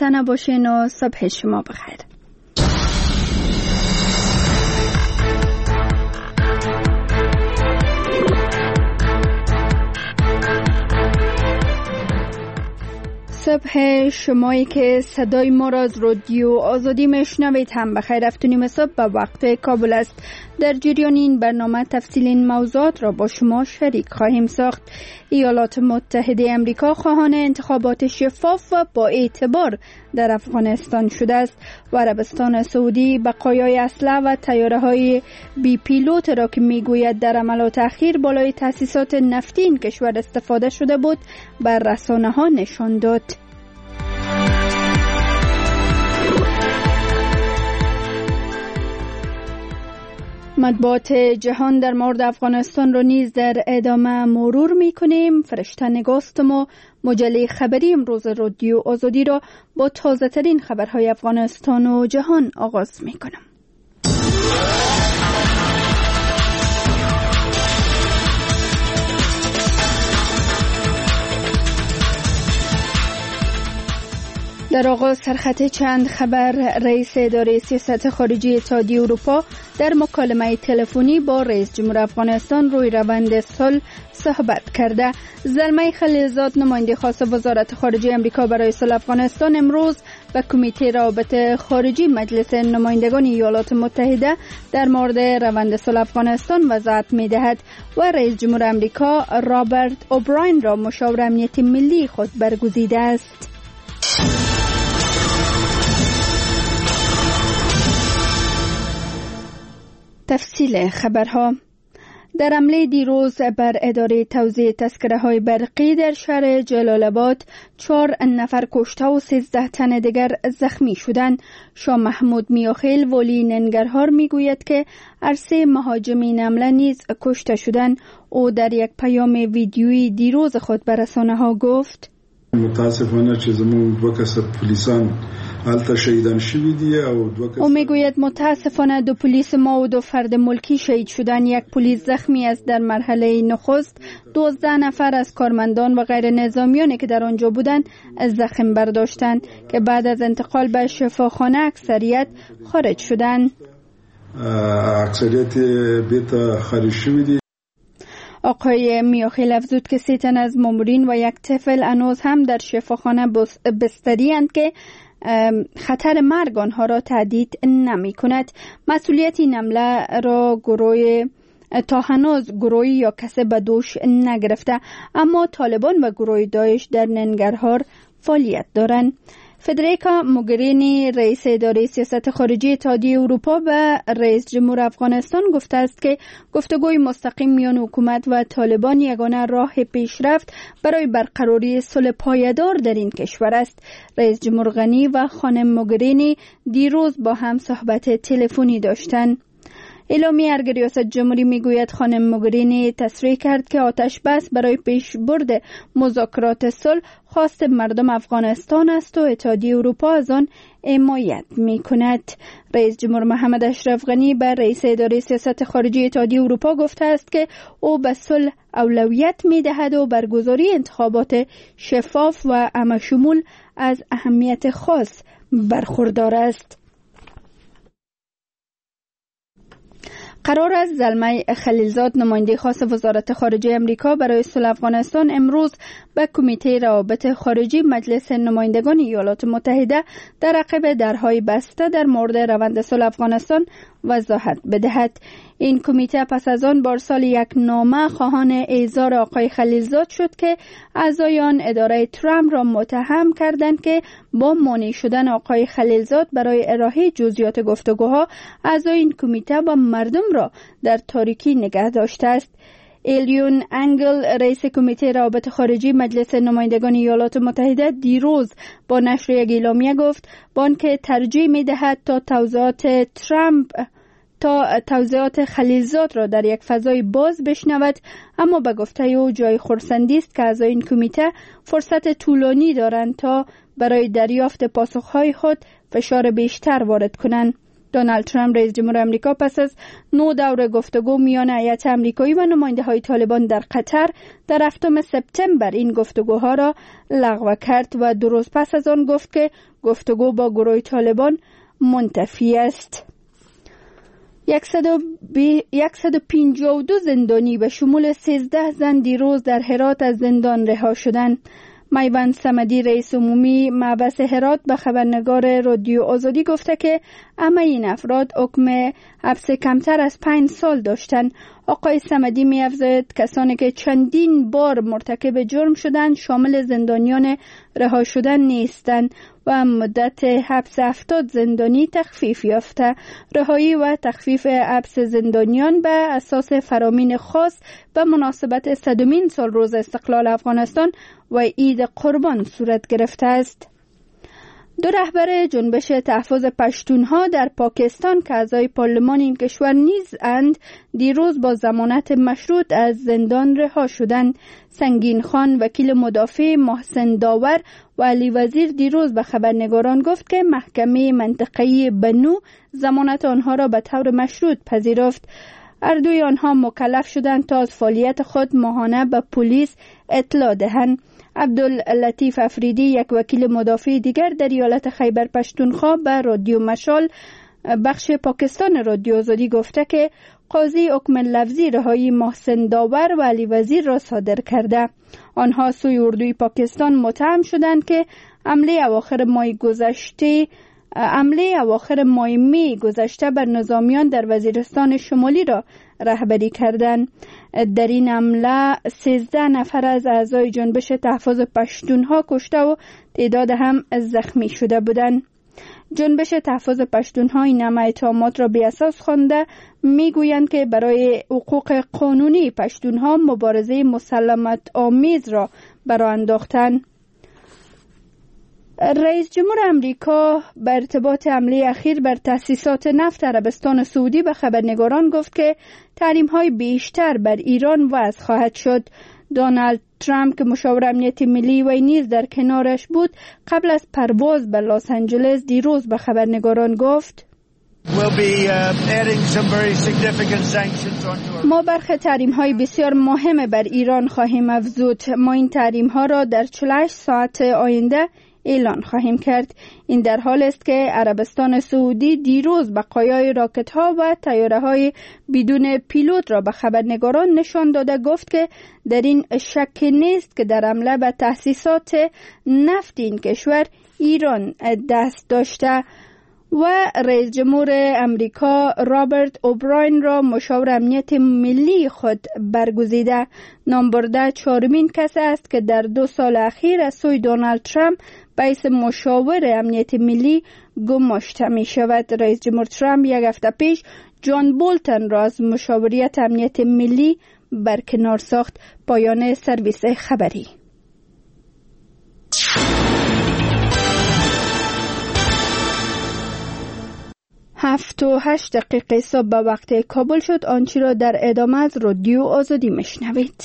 خسته نباشین و صبح شما بخیر. صبح شمایی که صدای ما را از رادیو آزادی میشنوید هم بخیر. 7:30 صبح به وقت کابل است. در جریان این برنامه تفصیل این موضوعات را با شما شریک خواهیم ساخت. ایالات متحده آمریکا خواهان انتخابات شفاف و با اعتبار در افغانستان شده است و عربستان سعودی بقایای اسلحه و طیاره‌های بی پیلوت را که میگوید در عملیات اخیر بالای تأسیسات نفتی این کشور استفاده شده بود بر رسانه‌ها نشان داد. مطبوعات جهان در مورد افغانستان را نیز در ادامه مرور می‌کنیم. فرشته نگاستم و مجله خبری امروز رادیو آزادی را با تازه ترین خبرهای افغانستان و جهان آغاز می‌کنم. در آغاز سرخط چند خبر. رئیس اداره سیاست خارجی اتحادیه اروپا در مکالمه تلفنی با رئیس جمهور افغانستان روی روند صلح صحبت کرده. زلمه خلیلزاد نماینده خاص وزارت خارجه آمریکا برای صلح افغانستان امروز به کمیته روابط خارجی مجلس نمایندگان ایالات متحده در مورد روند صلح افغانستان وضاحت می‌دهد و رئیس جمهور آمریکا رابرت اوبراین را مشاور امنیت ملی خود برگزیده است. تفصیل خبرها. در حمله دیروز بر اداره توزیع تذکره‌های برقی در شهر جلال آباد 4 نفر کشته و 13 تن دیگر زخمی شدند. شاه محمود میاخیل والی ننگرهار میگوید که عرصه مهاجمین حمله نیز کشته شدند. او در یک پیام ویدیویی دیروز خود به رسانه‌ها گفت: متاسفانه چې زموږ 2 کس پولیسان حالت شهیدان شوی دی او 2 کس. او میگوید متاسفانه 2 پلیس ما و 2 فرد ملکی شهید شدند. 1 پلیس زخمی است. در مرحله نخست 12 نفر از کارمندان و غیر نظامیانی که در آنجا بودند زخم برداشتند که بعد از انتقال به شفاخانه اکثریت خارج شدند. اکثریت بیت خارج شوی دی. آقای میاخیل افزود که 3 تن از مامورین و 1 طفل هنوز هم در شفاخانه بستری اند که خطر مرگ آنها را تهدید نمی کند. مسئولیت این حمله را تا هنوز گروهی یا کسی به دوش نگرفته، اما طالبان و گروه داعش در ننگرهار فعالیت دارند. فدریکا موگرینی رئیس اداره سیاست خارجی اتحادیه اروپا به رئیس جمهور افغانستان گفته است که گفتگوی مستقیم میان حکومت و طالبان یگانه راه پیشرفت برای برقراری صلح پایدار در این کشور است. رئیس جمهور غنی و خانم موگرینی دیروز با هم صحبت تلفنی داشتند. اعلامیه ارگ ریاست جمهوری میگوید خانم موگرینی تصریح کرد که آتش بس برای پیشبرد مذاکرات صلح خواست مردم افغانستان است و اتحادیه اروپا از آن حمایت میکند. رئیس جمهور محمد اشرف غنی به رئیس اداره سیاست خارجی اتحادیه اروپا گفته است که او به صلح اولویت میدهد و برگزاری انتخابات شفاف و همشمول از اهمیت خاص برخوردار است. قرار است زلمه خلیلزاد نماینده خاص وزارت خارجه آمریکا برای صلح افغانستان امروز به کمیته روابط خارجی مجلس نمایندگان ایالات متحده در عقب درهای بسته در مورد روند صلح افغانستان وضاحت بدهد. این کمیته پس از آن بارسال 1 نامه خواهان اعزار آقای خلیلزاد شد که اعضای آن اداره ترامپ را متهم کردند که با مانع شدن آقای خلیلزاد برای ارائه جزئیات گفتگوها اعضای این کمیته با مردم را در تاریکی نگه داشته است. ایلیون انگل رئیس کمیته روابط خارجی مجلس نمایندگان ایالات متحده دیروز با نشر یک اعلامیه گفت بانک ترجیح می‌دهد تا توضیحات خلیلزاد را در یک فضای باز بشنود، اما به گفته او جای خرسندی است که اعضای این کمیته فرصت طولانی دارند تا برای دریافت پاسخهای خود فشار بیشتر وارد کنند. دونالد ترامپ رئیس جمهور آمریکا پس از 9 دور گفتگو میان هیئت آمریکایی و نماینده‌های طالبان در قطر در 7 سپتامبر این گفتگوها را لغو کرد و 2 روز پس از آن گفت که گفتگو با گروه طالبان منتفی است. 152 زندانی به شمول 13 زن دیروز در هرات از زندان رها شدند. میوند صمدی رئیس عمومی محبس هرات به خبرنگار رادیو آزادی گفته که همه این افراد حکم حبس کمتر از 5 سال داشتند. آقای صمدی می افزاید کسانی که چندین بار مرتکب جرم شدند شامل زندانیان رها شدن نیستند و مدت حبس 70 زندانی تخفیف یافته. رهایی و تخفیف حبس زندانیان به اساس فرامین خاص به مناسبت 100مین سالروز استقلال افغانستان و عید قربان صورت گرفته است. 2 رهبر جنبش تحفظ پشتونها در پاکستان که اعضای پارلمان این کشور نیز اند دیروز با ضمانت مشروط از زندان رها شدند. سنگین خان وکیل مدافع محسن داور و علی وزیر دیروز به خبرنگاران گفت که محکمه منطقه‌ای بنو ضمانت آنها را به طور مشروط پذیرفت. هر دوی آنها مکلف شدند تا از فعالیت خود ماهانه به پلیس اطلاع دهند. عبداللطیف افریدی یک وکیل مدافع دیگر در ایالت خیبر پشتونخوا به رادیو مشال بخش پاکستان رادیو آزادی گفته که قاضی حکم لفظی رهایی محسن داور و علی وزیر را صادر کرده. آنها سوی اردوی پاکستان متهم شدند که حمله اواخر ماه می گذشته بر نظامیان در وزیرستان شمالی را رهبری کردند. در این حمله 13 نفر از اعضای جنبش تحفظ پشتونها کشته و تعداد هم زخمی شده بودند. جنبش تحفظ پشتونها این همه اتهامات را بی اساس خوانده میگویند که برای حقوق قانونی پشتونها مبارزه مسالمت آمیز را برآ انداختند. رئیس جمهور آمریکا به ارتباط حمله اخیر بر تأسیسات نفت عربستان سعودی به خبرنگاران گفت که تحریم‌های بیشتر بر ایران وضع خواهد شد. دونالد ترامپ که مشاور امنیت ملی و نیز در کنارش بود قبل از پرواز به لس آنجلس دیروز به خبرنگاران گفت ما برخی تحریم‌های بسیار مهم بر ایران خواهیم افزود. ما این تحریم‌ها را در 48 ساعت آینده اعلان خواهیم کرد. این در حال است که عربستان سعودی دیروز بقایای راکت‌ها و طیاره‌های بدون پیلوت را به خبرنگاران نشان داده گفت که در این شک نیست که در حمله به تأسیسات نفت این کشور ایران دست داشته و رئیس جمهور امریکا رابرت اوبراین را مشاور امنیت ملی خود برگزیده. نام برده 4مین کس است که در 2 سال اخیر از سوی دونالد ترامپ به حیث مشاور امنیت ملی گماشته می شود. رئیس جمهور ترامپ 1 هفته پیش جان بولتن را از مشاوریت امنیت ملی برکنار ساخت. پایان سرویس خبری. 7:08 صبح به وقت کابل شد. آنچه را در ادامه از رادیو آزادی میشنوید.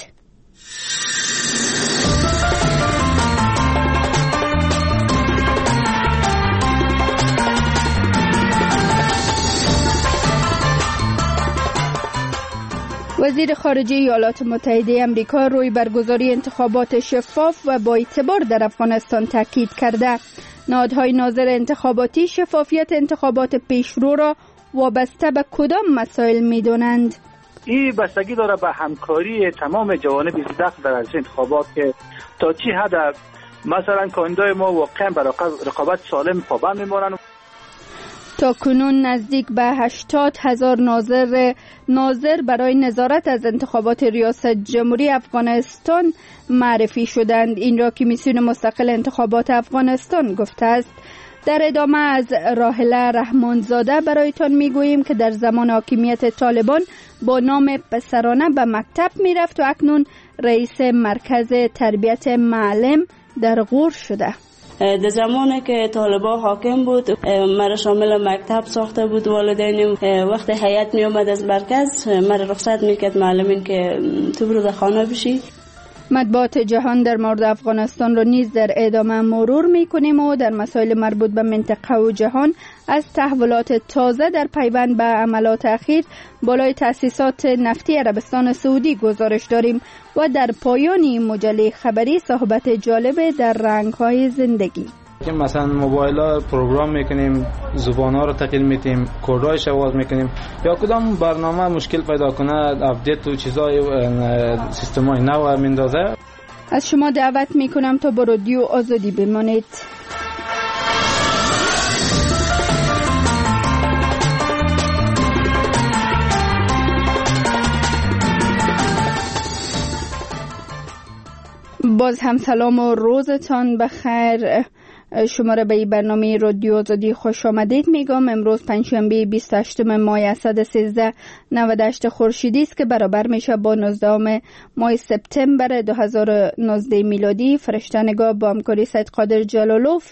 وزیر خارجه ایالات متحده آمریکا روی برگزاری انتخابات شفاف و با اعتبار در افغانستان تاکید کرده. نهادهای ناظر انتخاباتی شفافیت انتخابات پیشرو را وابسته به کدام مسائل می‌دانند؟ این بستگی داره به همکاری تمام جوانب دست در انتخابات که تا چه حد مثلا کاندیدای ما واقعا بر رقابت سالم پابند میمونن. تا کنون نزدیک به 80,000 ناظر برای نظارت از انتخابات ریاست جمهوری افغانستان معرفی شدند. این را کمیسیون مستقل انتخابات افغانستان گفته است. در ادامه از راحله رحمانزاده برایتان میگوییم که در زمان حاکمیت طالبان با نام پسرانه به مکتب میرفت و اکنون رئیس مرکز تربیت معلم در غور شده. در زمانی که طالبان حاکم بود مرا شامل مکتب ساخته بود. والدینم وقت هیئت می اومد از مرکز مرا رخصت میکرد معلمین که تو برو در خانه بشی. مطبوعات جهان در مورد افغانستان را نیز در ادامه مرور می‌کنیم و در مسائل مربوط به منطقه و جهان از تحولات تازه در پیوند به عملیات اخیر بالای تأسیسات نفتی عربستان سعودی گزارش داریم و در پایان این مجله خبری صحبت جالب در رنگ‌های زندگی. که مثلا موبایل ها پروگرام میکنیم، زبان ها رو تغییر میدیم، کدایش آواز میکنیم، یا کدام برنامه مشکل پیدا کنه اپدیت و چیزای سیستم های نو میندازه. از شما دعوت میکنم تا با رادیو آزادی بمانید. باز هم سلام و روزتان بخیر. شما را به این برنامه رادیو آزادی خوش آمدید میگم. امروز پنجشنبه 28 ماه اسد 1398 خورشیدی است که برابر میشه با 19 ماه سپتامبر 2019 میلادی. فرشته‌نگار با همکاری سید قادر جلالوف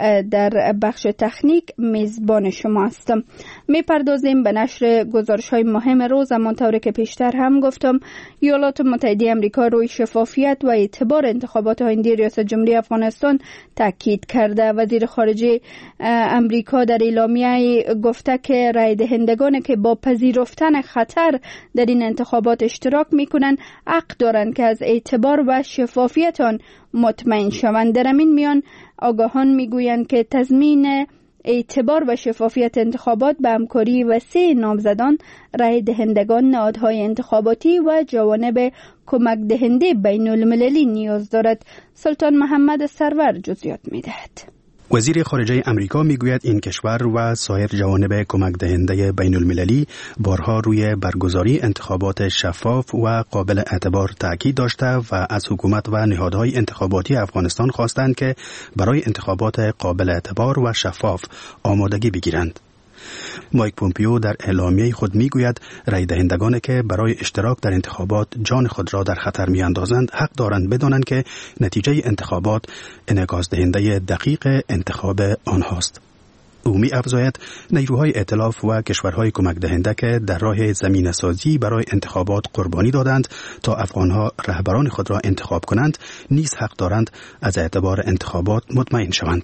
در بخش تکنیک میزبان شما هستم. میپردازیم به نشر گزارش‌های مهم روز. همانطور که پیشتر هم گفتم، ایالات متحده آمریکا روی شفافیت و اعتبار انتخابات آینده ریاست جمهوری افغانستان تاکید کرده. وزیر خارجه امریکا در اعلامیه گفته که رای دهندگان که با پذیرفتن خطر در این انتخابات اشتراک میکنند حق دارند که از اعتبار و شفافیت آن مطمئن شوند. در این میان آگاهان میگویند که تضمین اعتبار و شفافیت انتخابات به همکاری وسیع نامزدان، رای دهندگان، نهادهای انتخاباتی و جوانب کمک دهنده بین المللی نیاز دارد. سلطان محمد سرور جزئیات میدهد. وزیر خارجه امریکا میگوید این کشور و سایر جوانب کمک دهنده بین المللی بارها روی برگزاری انتخابات شفاف و قابل اعتبار تاکید داشته و از حکومت و نهادهای انتخاباتی افغانستان خواستند که برای انتخابات قابل اعتبار و شفاف آمادگی بگیرند. مایک پومپیو در اعلامیه خود میگوید رای دهندگانی که برای اشتراک در انتخابات جان خود را در خطر میاندازند حق دارند بدانند که نتیجه انتخابات انعکاس دهنده دقیق انتخاب آنهاست. او می‌افزاید نیروهای ائتلاف و کشورهای کمک دهنده که در راه زمینه سازی برای انتخابات قربانی دادند تا افغانها رهبران خود را انتخاب کنند نیز حق دارند از اعتبار انتخابات مطمئن شوند.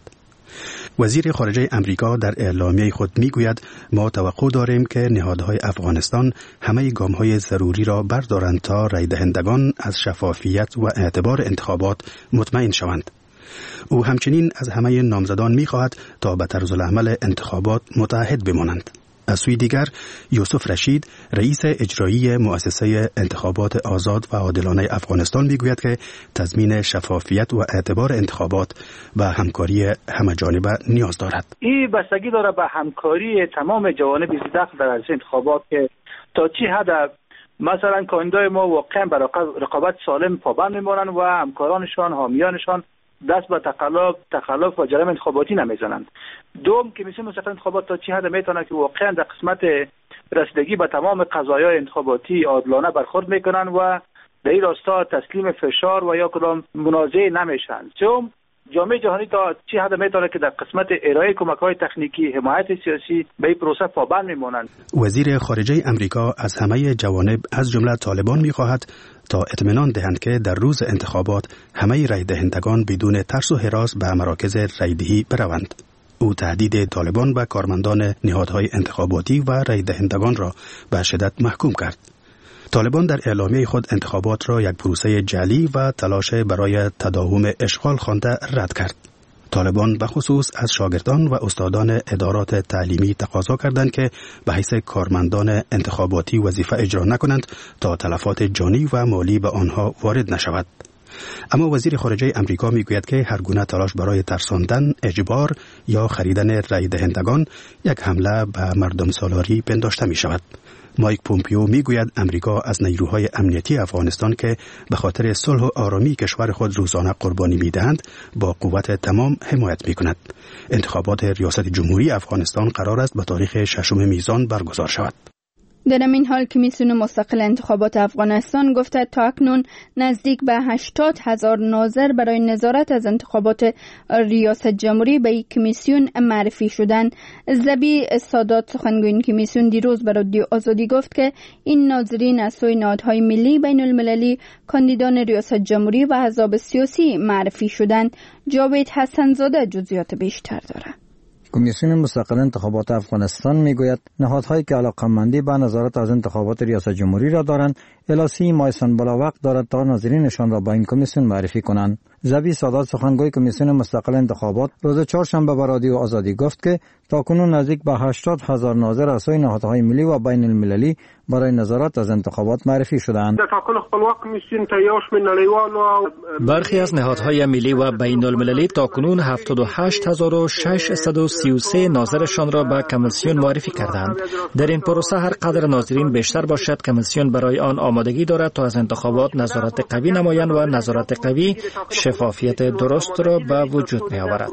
وزیر خارجه امریکا در اعلامیه خود میگوید ما توقع داریم که نهادهای افغانستان همه گام‌های ضروری را بردارند تا رای دهندگان از شفافیت و اعتبار انتخابات مطمئن شوند. او همچنین از همه نامزدان می‌خواهد تا به طرز العمل انتخابات متعهد بمانند. از سوی دیگر یوسف رشید رئیس اجرایی مؤسسه انتخابات آزاد و عادلانه افغانستان میگوید که تضمین شفافیت و اعتبار انتخابات و همکاری همه‌جانبه نیاز دارد. این بستگی داره به همکاری تمام جوانب داخل در عرصه انتخابات که تا چی حد مثلا کاندیدای ما واقعا برای رقابت سالم پابند میمونن و همکارانشان، حامیانشان دست به تخلف و جرم انتخاباتی نمیزنند. دوم که مثل انتخابات تا چی حد میتونه که واقعا در قسمت رسیدگی به تمام قضایای انتخاباتی عادلانه برخورد میکنن و در این راستا تسلیم فشار و یا کدام منازعه نمیشن. چون جامعه جهانی تا چی حد میتونه که در قسمت ارائه کمک‌های تکنیکی، حمایت سیاسی به این پروسه پابند میمونند. وزیر خارجه امریکا از همه جوانب از جمله طالبان میخواهد تا اطمینان دهند که در روز انتخابات همه رای دهندگان بدون ترس و هراس به مراکز رایدهی بروند. او تهدید طالبان و کارمندان نهادهای انتخاباتی و رای دهندگان را به شدت محکوم کرد. طالبان در اعلامیه خود انتخابات را یک پروسه جعلی و تلاش برای تداوم اشغال خوانده رد کرد. طالبان به خصوص از شاگردان و استادان ادارات تعلیمی تقاضا کردند که به حیث کارمندان انتخاباتی وظیفه اجرا نکنند تا تلفات جانی و مالی به آنها وارد نشود. اما وزیر خارجه امریکا میگوید که هر گونه تلاش برای ترساندن، اجبار یا خریدن رای دهندگان یک حمله به مردم سالاری پنداشته می شود. مایک پومپیو میگوید امریکا از نیروهای امنیتی افغانستان که به خاطر صلح و آرامی کشور خود روزانه قربانی میدهند با قوت تمام حمایت میکند. انتخابات ریاست جمهوری افغانستان قرار است به تاریخ 6 میزان برگزار شود. در این حال کمیسیون مستقل انتخابات افغانستان گفته تا اکنون نزدیک به 80,000 ناظر برای نظارت از انتخابات ریاست جمهوری به این کمیسیون معرفی شدند. زبی سادات سخنگوی این کمیسیون دیروز به رادیو آزادی گفت که این ناظرین از سوی نهادهای ملی بین المللی کاندیدان ریاست جمهوری و احزاب سیاسی معرفی شدند. جاوید حسن‌زاده جزئیات بیشتر دارد. کمیسیون مستقل انتخابات افغانستان میگوید نهادهایی که علاقه‌مندی به نظارت از انتخابات ریاست جمهوری را دارند الی 30 ماه بلا وقت دارد تا ناظرینشان را به این کمیسیون معرفی کنند. زبی سادات سخنگوی کمیسیون مستقل انتخابات روز چهارشنبه به رادیو آزادی گفت که تاکنون نزدیک به 80,000 ناظر از سوی نهادهای ملی و بین المللی برای نظارت از انتخابات معرفی شدند. برخی از نهادهای ملی و بین المللی تاکنون 78,633 ناظرشان را به کمیسیون معرفی کردند. در این پروسه هر قدر ناظرین بیشتر باشد کمیسیون برای آن آمادگی دارد تا از انتخابات نظارت قوی نمایند و نظارت قوی شفافیت درست را به وجود می آورد.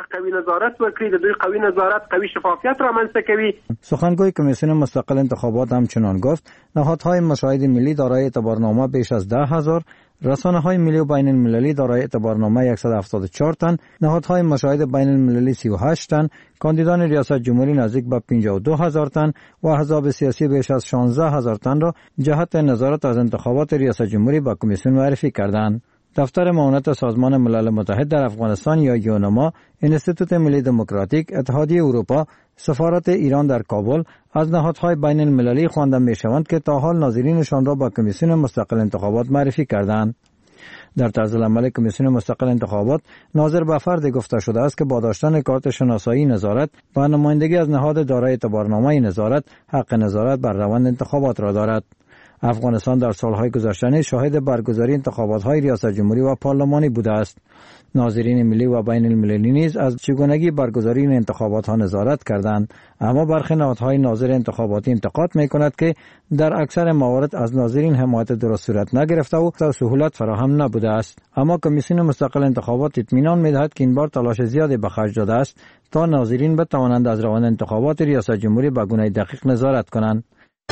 سخنگوی کمیسیون مستقل انتخابات همچنان گفت نهادهای مشاهد ملی دارای اعتبارنامه بیش از 10,000، رسانه‌های ملی و بین المللی دارای اعتبارنامه 174 تن، نهادهای مشاهد بین المللی 38 تن، کاندیدان ریاست جمهوری نزدیک به 52,000 تن و احزاب سیاسی بیش از 16,000 تن را جهت نظارت از انتخابات ریاست جمهوری به کمیسیون معرفی کردند. دفتر معاونت سازمان ملل متحد در افغانستان یا یونما، انستیتوت ملی دموکراتیک، اتحادیه اروپا، سفارت ایران در کابل از نهادهای بین المللی خوانده می شوند که تا حال ناظرینشان را به کمیسیون مستقل انتخابات معرفی کردند. در طرز عمل کمیسیون مستقل انتخابات ناظر به فرد گفته شده است که با داشتن کارت شناسایی نظارت و نمایندگی از نهاد دارای اعتبارنامه نظارت حق نظارت بر روند انتخابات را دارد. افغانستان در سالهای گذشته شاهد برگزاری انتخابات‌های ریاست جمهوری و پارلمانی بوده است. ناظرین ملی و بین المللی نیز از چگونگی برگزاری این انتخابات‌ها نظارت کردند، اما برخی نهادهای ناظر انتخاباتی انتقاد می‌کند که در اکثر موارد از ناظرین حمایت درست صورت نگرفته و سهولت فراهم نبوده است. اما کمیسیون مستقل انتخابات اطمینان می‌دهد که این بار تلاش زیادی به خرج داده است تا ناظرین بتوانند از روند انتخابات ریاست جمهوری به گونه دقیق نظارت کنند.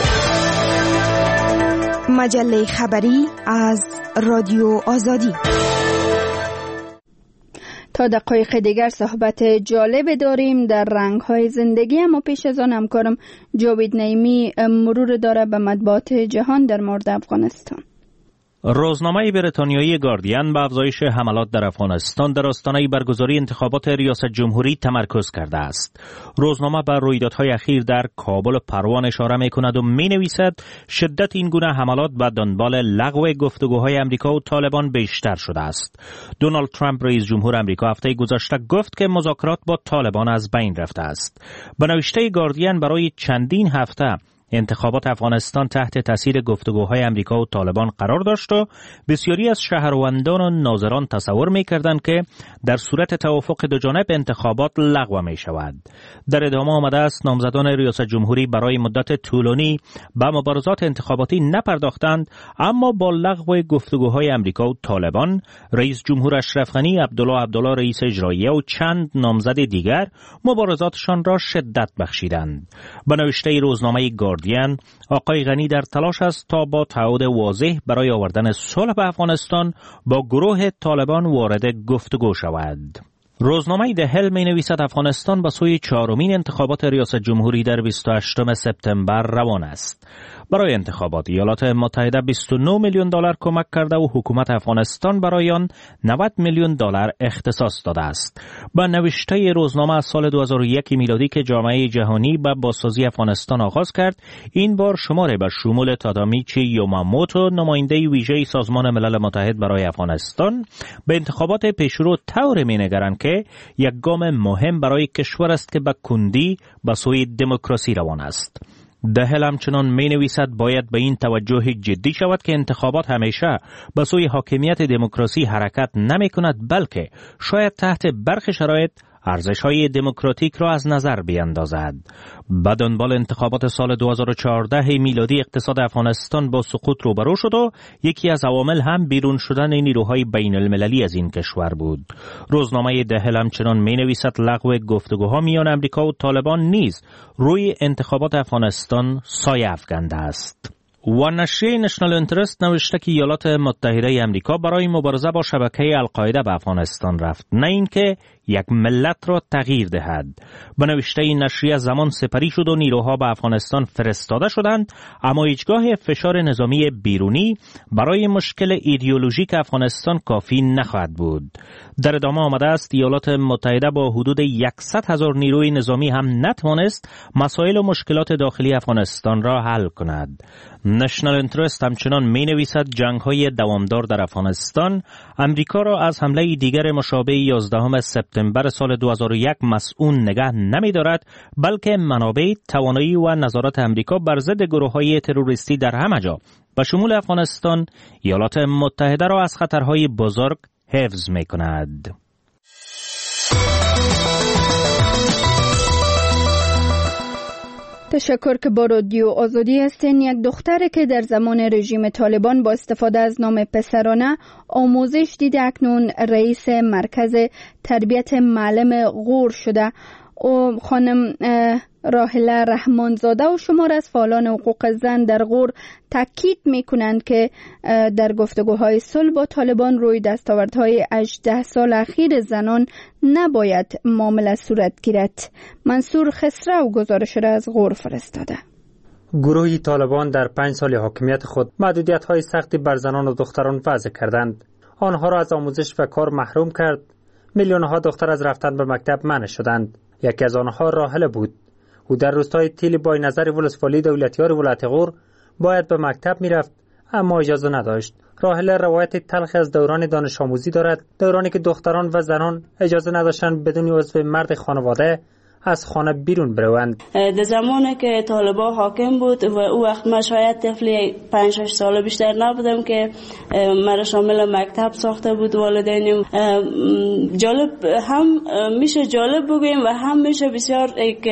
مجله خبری از رادیو آزادی. تا دقایق دیگر صحبت جالب داریم در رنگ‌های زندگی، اما پیش از آن همکارم جاوید نعیمی مرور داره به مطبوعات جهان در مورد افغانستان. روزنامه بریتانیایی گاردین به افزایش حملات در افغانستان در آستانه برگزاری انتخابات ریاست جمهوری تمرکز کرده است. روزنامه به رویدادهای اخیر در کابل و پروان اشاره می‌کند و می‌نویسد شدت این گونه حملات به دنبال لغو گفتگوهای امریکا و طالبان بیشتر شده است. دونالد ترامپ رئیس جمهور امریکا هفته گذشته گفت که مذاکرات با طالبان از بین رفته است. به نوشته گاردین برای چندین هفته انتخابات افغانستان تحت تاثیر گفتگوهای امریکا و طالبان قرار داشت و بسیاری از شهروندان و ناظران تصور می‌کردند که در صورت توافق دو جانب انتخابات لغو می‌شود. در ادامه آمده است نامزدان ریاست جمهوری برای مدت طولانی به مبارزات انتخاباتی نپرداختند، اما با لغو گفتگوهای امریکا و طالبان رئیس جمهور اشرف غنی، عبدالله رئیس اجراییه و چند نامزد دیگر مبارزاتشان را شدت بخشیدند. به نوشته روزنامه گاردین آقای غنی در تلاش است تا با تعهد واضح برای آوردن صلح به افغانستان با گروه طالبان وارد گفتگو شود. روزنامه دهل می نویسد افغانستان به سوی چهارمین انتخابات ریاست جمهوری در 28 سپتامبر روان است. برای انتخابات ایالات متحده 29 میلیون دلار کمک کرده و حکومت افغانستان برای آن 90 میلیون دلار اختصاص داده است. با نوشته روزنامه از سال 2001 میلادی که جامعه جهانی با بازسازی افغانستان آغاز کرد، این بار شماره به شمول تادامیچی یوماموتو، نماینده ویژه سازمان ملل متحد برای افغانستان، به انتخابات پیشرو طور می‌نگرند که یک گام مهم برای کشور است که به کندی به سوی دموکراسی روان است. دهل همچنان می نویسد باید به این توجه جدی شود که انتخابات همیشه به سوی حاکمیت دموکراسی حرکت نمی کند، بلکه شاید تحت برخی شرایط ارزش‌های دموکراتیک را از نظر بیندازد. به دنبال انتخابات سال 2014 میلادی اقتصاد افغانستان با سقوط روبرو شد و یکی از عوامل هم بیرون شدن نیروهای بین المللی از این کشور بود. روزنامه دهل همچنان می‌نویسد لغو گفتگوها میان امریکا و طالبان نیز روی انتخابات افغانستان سایه افکنده است. و نشریه نشنال انترست نوشته که ایالات متحده امریکا برای مبارزه با شبکه القاعده به افغانستان رفت، نه اینکه یک ملت را تغییر دهد. به نوشته این نشریه زمان سپری شد و نیروها به افغانستان فرستاده شدند، اما هیچگاه فشار نظامی بیرونی برای مشکل ایدئولوژیک افغانستان کافی نخواهد بود. در ادامه آمده است ایالات متحده با حدود 100,000 نیروی نظامی هم نتوانست مسائل و مشکلات داخلی افغانستان را حل کند. نشنال انترست همچنان می نویسد جنگ‌های دوامدار در افغانستان امریکا را از حمله دیگر مشابه 11 سپتامبر سال 2001 مسئول نگه نمی دارد، بلکه منابع، توانایی و نظارت امریکا بر ضد گروه‌های تروریستی در همه جا به شمول افغانستان ایالات متحده را از خطرهای بزرگ حفظ می کند. تشکر که با رادیو آزادی هستین. یک دختر که در زمان رژیم طالبان با استفاده از نام پسرانه آموزش دیده اکنون رئیس مرکز تربیت معلم غور شده. و خانم راحله رحمانزاده و شمار از فعالان حقوق زن در غور تاکید میکنند که در گفتگوهای صلح با طالبان روی دستاوردهای 18 سال اخیر زنان نباید معامله صورت گیرد. منصور خسرو گزارش را از غور فرستاده. گروه طالبان در 5 سال حاکمیت خود محدودیت‌های سختی بر زنان و دختران وضع کردند. آنها را از آموزش و کار محروم کرد. میلیون‌ها دختر از رفتن به مکتب منع شدند. یکی از آنها راحله بود. او در روستای تیلی با نظر ولسوالی دولتیار ولایت غور باید به مکتب میرفت، اما اجازه نداشت. راحله روایت تلخی از دوران دانش آموزی دارد، دورانی که دختران و زنان اجازه نداشتند بدون عضو مرد خانواده از خانه بیرون بروند. در زمانی که طالبان حاکم بود و او وقت من شاید طفلی 5-6 ساله بیشتر نبودم که مرا شامل مکتب ساخته بود والدینم. جالب هم میشه جالب بگیم و هم میشه بسیار یک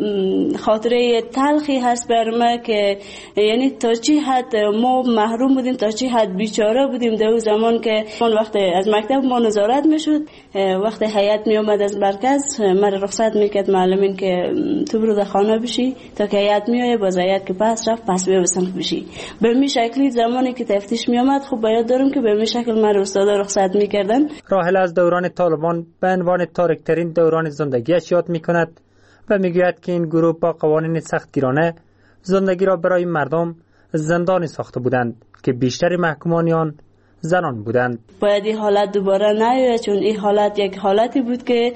خاطره تلخی هست بر ما که یعنی تا چی حد ما محروم بودیم، تا چی حد بیچاره بودیم در اون زمان که اون وقت از مکتب ما نظارت میشد. وقت هیئت می اومد از مرکز مرا رخصت میکرد معلمین که تو برو در خانه بشی تا که هیئت میایه، باز هیئت که پس رفت پس بیا به صنف بشی. به این شکلی زمانی که تفتیش می اومد خب باید دارم که به این شکل مرا استادا رخصت میکردن. راحل از دوران طالبان به عنوان تاریک‌ترین دوران زندگیش یاد میکند و میگوید که این گروه با قوانین سختگیرانه زندگی را برای مردم زندانی ساخته بودند که بیشتر محکومان آن زنان بودند. باید این حالت دوباره نیاید، چون این حالت یک حالتی بود که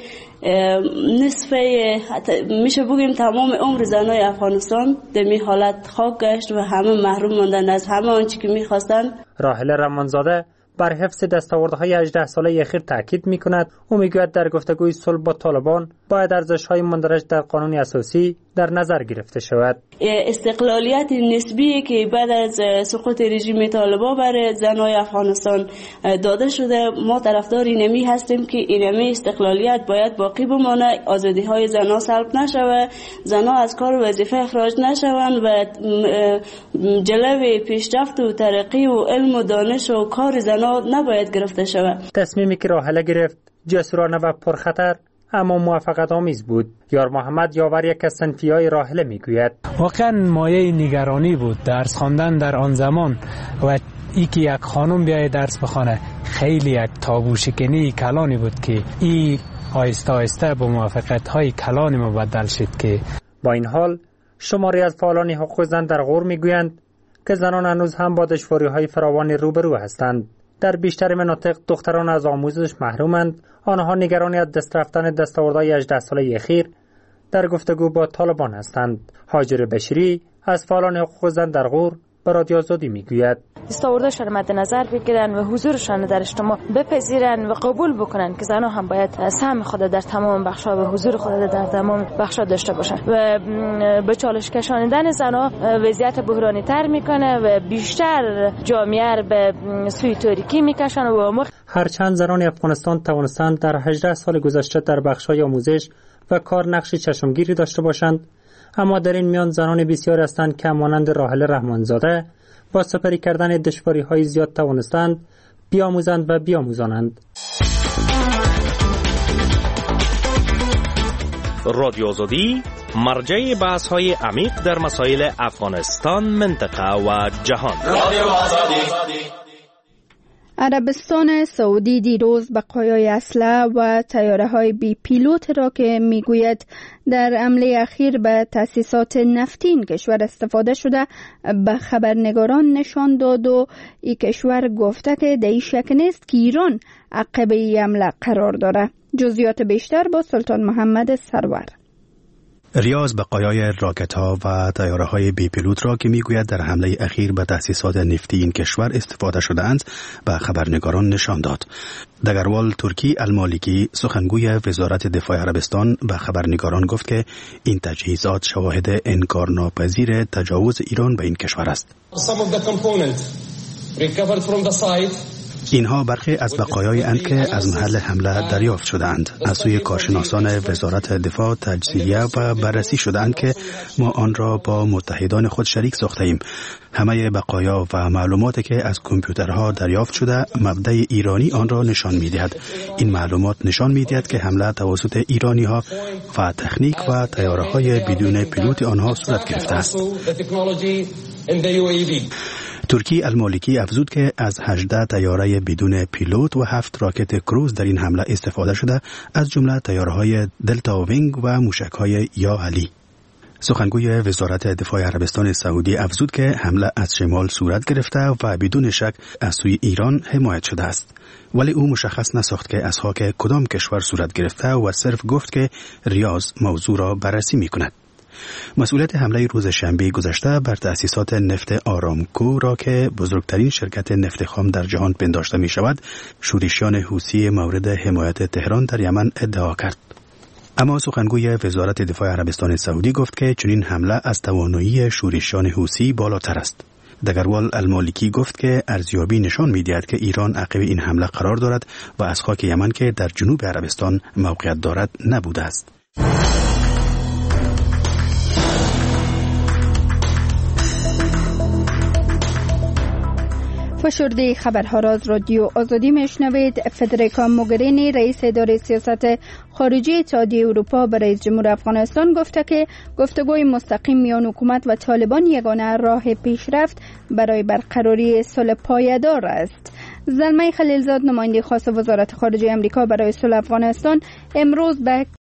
نصفه میشه بگیم تمام عمر زنای افغانستان در این حالت خاک گشت و همه محروم ماندن از همه آنچه که میخواستن. راحله رحمانزاده بر حفظ دستاوردهای 18 ساله اخیر تاکید میکند. او میگوید در گفتگوی صلح با طالبان باید ارزش‌های مندرج در قانون اساسی در نظر گرفته شود. استقلالیت نسبی که بعد از سقوط رژیم طالبان بر زنای افغانستان داده شده، ما طرفدار اینمی هستیم که اینمی استقلالیت باید باقی بمانه، آزادی‌های زنان سلب نشود، زنان از کار و وظیفه اخراج نشوند و جلوه پیشرفت و ترقی و علم و دانش و کار زنان نباید گرفته شود. تصمیمی که راحله گرفت جسورانه و پرخطر اما موفقیت آمیز بود. یار محمد یاور یک از صنفیای راحله میگوید واقعا مایه نگرانی بود درس خواندن در آن زمان و ای که یک خانم بیاید درس بخونه خیلی یک تابو شکنی کلانی بود که ای آهسته آهسته با موفقیت های کلانی مبدل شد. که با این حال شماری از فعالان حقوق زن در غور میگویند که زنان هنوز هم با دشواری‌های فراوانی روبرو هستند. در بیشتر مناطق دختران از آموزش محرومند. آنها نگرانی از دست رفتن دستاوردهای 18 ساله اخیر در گفتگو با طالبان هستند. هاجر بشری از فعالان حقوق زن در غور به رادیو آزادی میگوید استاوردهشان مد نظر بگیرن و حضورشان در اجتماع بپذیرن و قبول بکنن که زنها هم باید سهم خود در تمام بخش‌ها و حضور خود در تمام بخش‌ها داشته باشن و به چالش کشاندن زنها وضعیت بحرانی تر میکنه و بیشتر جامعه به سوی تاریکی میکشن و هرچند زنان افغانستان توانستند در 18 سال گذشته در بخش‌های آموزش و کار نقش چشمگیری داشته باشند، اما در این میان زنان بسیاری هستند که مانند راحله رحمانزاده با سپری کردن دشواری‌های زیاد توانستند بیاموزند و بیاموزانند. رادیو آزادی مرجع بحث‌های عمیق در مسائل افغانستان، منطقه و جهان. رادیو آزادی. عربستان سعودی دیروز بقایای اسلحه و طیاره‌های بی پیلوت را که میگوید در حمله اخیر به تأسیسات نفتی این کشور استفاده شده به خبرنگاران نشان داد و این کشور گفته که در این شک نیست که ایران عقب این حمله قرار داره. جزئیات بیشتر با سلطان محمد سرور. ریاض بقایای راکت‌ها و طیاره‌های بی پیلوت را که میگوید در حمله اخیر به تأسیسات نفتی این کشور استفاده شده‌اند به خبرنگاران نشان داد. دگروال ترکی المالکی سخنگوی وزارت دفاع عربستان به خبرنگاران گفت که این تجهیزات شواهد انکارناپذیر تجاوز ایران به این کشور است. اینها برخی از بقایای اند که از محل حمله دریافت شدند. از سوی کارشناسان وزارت دفاع تجزیه و بررسی شدند که ما آن را با متحدان خود شریک ساخته ایم. همه بقایا و معلوماتی که از کامپیوترها دریافت شده مبدأ ایرانی آن را نشان می‌دهد. این معلومات نشان می‌دهد که حمله توسط ایرانی‌ها و تکنیک و طیاره‌های بدون پیلوت آنها صورت گرفته است. ترکی المالکی افزود که از 18 طیاره بدون پیلوت و 7 راکت کروز در این حمله استفاده شده، از جمله طیاره‌های دلتا وینگ و موشک‌های یا علی. سخنگوی وزارت دفاع عربستان سعودی افزود که حمله از شمال صورت گرفته و بدون شک از سوی ایران حمایت شده است. ولی او مشخص نساخت که از خاک کدام کشور صورت گرفته و صرف گفت که ریاض موضوع را بررسی می‌کند. مسئولیت حمله روز شنبه گذشته بر تأسیسات نفت آرامکو را که بزرگترین شرکت نفت خام در جهان پنداشته می شود، شورشیان حوثی مورد حمایت تهران در یمن ادعا کرد. اما سخنگوی وزارت دفاع عربستان سعودی گفت که چنین حمله از توانایی شورشیان حوثی بالاتر است. دگروال المالکی گفت که ارزیابی نشان می‌دهد که ایران عقب این حمله قرار دارد و از خاک یمن که در جنوب عربستان موقعیت دارد نبوده است. فشرده خبرها را از رادیو آزادی میشنوید. فدریکا موگرینی رئیس اداره سیاست خارجی اتحادیه اروپا به رئیس جمهور افغانستان گفته که گفتگوی مستقیم میان حکومت و طالبان یگانه راه پیشرفت برای برقراری صلح پایدار است. زلمه خلیلزاد نماینده خاص وزارت خارجه آمریکا برای صلح افغانستان امروز به